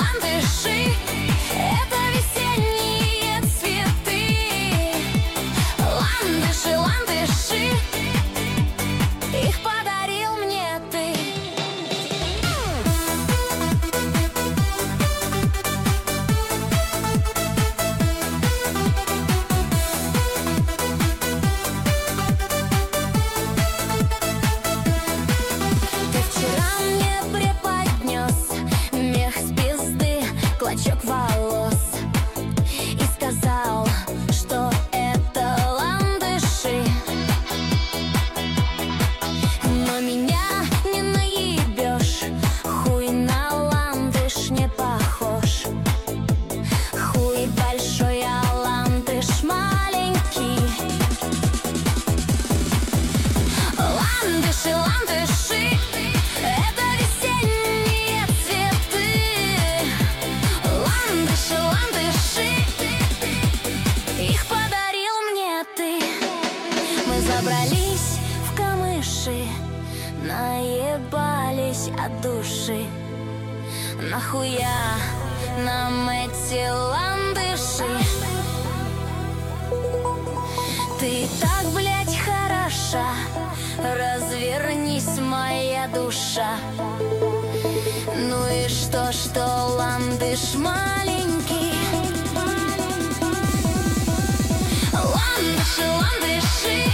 ландыши, это весенние цветы. Ландыши, ландыши, их подарил мне ты. Ты вчера мне преподнес мех с пизды, клочок волос, и сказал, что это ландыши. Но меня не наебешь, хуй на ландыш не похож. Хуй большой, а ландыш маленький. Ландыши, ландыши, это весенние цветы. Ландыши, ландыши, их подарил мне ты. Мы забрались в камыши, наебались от души. Нахуя нам эти ландыши? Ты так, блядь, хороша, развернись, моя душа. Ну и что ландыш маленький? Ландыши, ландыши,